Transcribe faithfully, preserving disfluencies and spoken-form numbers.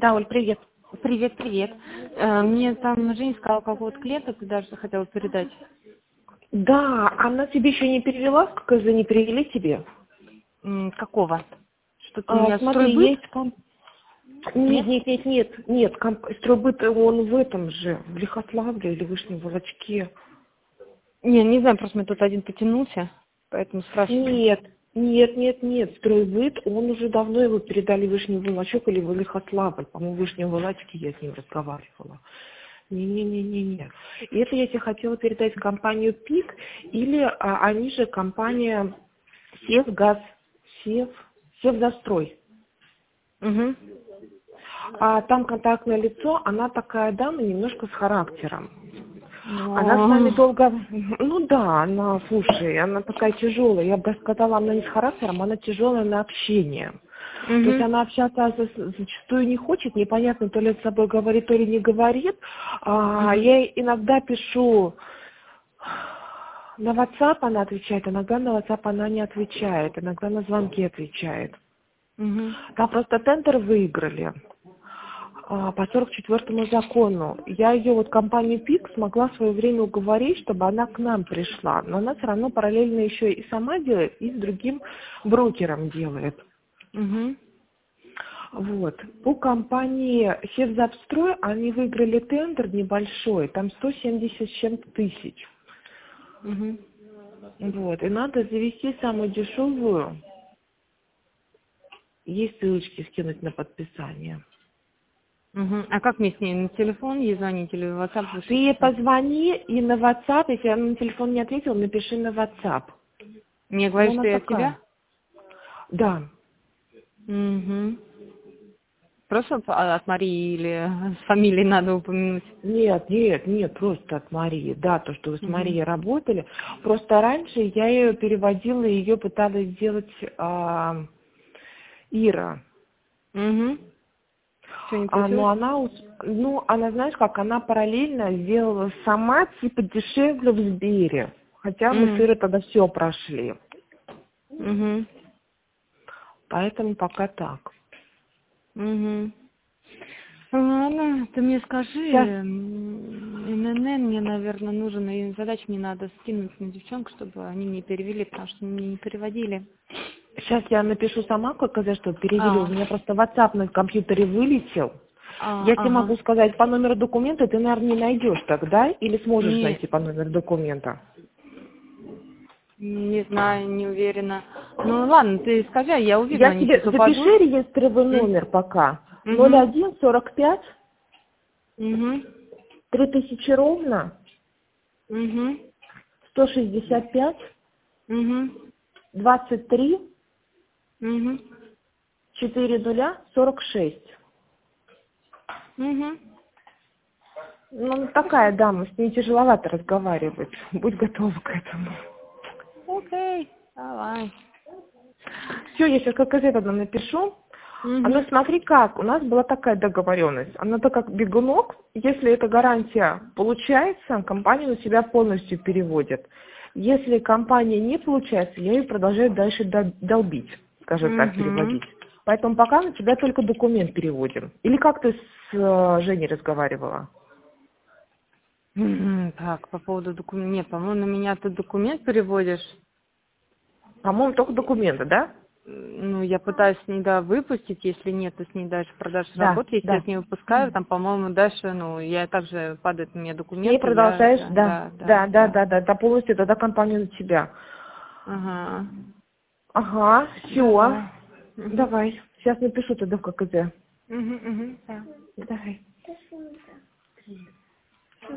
Да, Оль, привет. Привет, привет. Э, Мне там Женя сказала, какого-то клиента ты даже хотела передать. Да, она тебе еще не перевела, как из-за не перевели тебе? М, Какого? Что-то у А, меня смотри, стройбыт? есть комп... Нет, Нет? нет, нет, нет, нет, комп... Стройбыт, он в этом же, в Лихославле или Вышнем Волочке. Не, не знаю, просто мне тут один потянулся, поэтому спрашиваю. Нет, нет, нет, нет, Стройбыт, он уже давно его передали в Вышний Волочок или в Лихославль. По-моему, в Вышнем Волочке я с ним разговаривала. Не-не-не-не-не. И это я тебе хотела передать компанию ПИК, или а, они же компания Севгаз, Сев, Севзастрой. Угу. А там контактное лицо, она такая дама немножко с характером. Она с нами Но... долго, ну да, она, слушай, она такая тяжелая. Я бы даже сказала, она не с характером, она тяжелая на общение. То есть Угу. она общаться за- зачастую не хочет, непонятно, то ли с собой говорит, то ли не говорит. А, Угу. я ей иногда пишу на WhatsApp, она отвечает, иногда на WhatsApp она не отвечает, иногда на звонки отвечает. Угу. Там просто тендер выиграли а, по сорок четвёртому закону. Я ее, вот компанию ПИК, смогла в свое время уговорить, чтобы она к нам пришла. Но она все равно параллельно еще и сама делает, и с другим брокером делает. Угу. Вот. По компании Севзапстрой они выиграли тендер небольшой, там сто семьдесят с чем-то тысяч. Угу. Вот. И надо завести самую дешевую. Есть ссылочки скинуть на подписание. Угу. А как мне с ней на телефон ей звонить или в WhatsApp Ты вышлите? ей позвони и на WhatsApp, если она на телефон не ответила, напиши на WhatsApp. Мне Ну, говоришь, она что я от такая. тебя? Да. Угу. Просто по- от Марии или с фамилией надо упомянуть? Нет, нет, нет, просто от Марии. Да, то, что вы с Угу. Марией работали. Просто раньше я ее переводила, ее пыталась сделать а, Ира. Угу. Что, не А, получилось? но она, ус- ну, она, знаешь, как она параллельно сделала сама, типа, дешевле в Сбере. Хотя мы с Угу. Ирой тогда все прошли. Угу. Поэтому пока так. Угу. Ладно, ты мне скажи, Сейчас, м, эн эн эн мне, наверное, нужен, и задач мне надо скинуть на девчонку, чтобы они мне перевели, потому что мне не переводили. сейчас я напишу сама, как сказать, что перевели. У А, меня просто WhatsApp на компьютере вылетел. а, Я тебе ага. могу сказать по номеру документа, ты, наверное, не найдешь тогда, или сможешь Не, найти по номеру документа. не знаю, не уверена. Ну ладно, ты скажи, а я увижу, Я они тебе сейчас упадут. запиши реестровый М, номер пока. ноль Угу. один сорок пять Угу. три тысячи ровно Угу. сто шестьдесят пять Угу. двадцать три Угу. четыре нуля сорок шесть. Угу. Ну, такая дама, с ней тяжеловато разговаривать. Будь готова к этому. Окей, давай. Все, я сейчас как из этого напишу. А ну Угу. смотри как, у нас была такая договоренность. Она так как бегунок, если эта гарантия получается, компания на себя полностью переводит. Если компания не получается, я ее продолжаю дальше дол- долбить, скажем так, Угу. переводить. Поэтому пока на тебя только документ переводим. Или как ты с э, Женей разговаривала? Мгм. Так, по поводу документа. Нет, по-моему, на меня ты документ переводишь. По-моему, только документы, да? М, Ну, я пытаюсь с ней, да, выпустить, если нет, то с ней дальше продаж Да, работы. Если я да. с ней выпускаю, там, по-моему, дальше, ну, я также падают на меня С ней документы, я, продолжаешь, да, да. да, да, Да, да, да. да, да, да, полностью тогда компания на тебя. Ага. Ага, все. Давай. Угу. Давай. Сейчас напишу тогда в ККЗ. Угу, угу, да. Давай.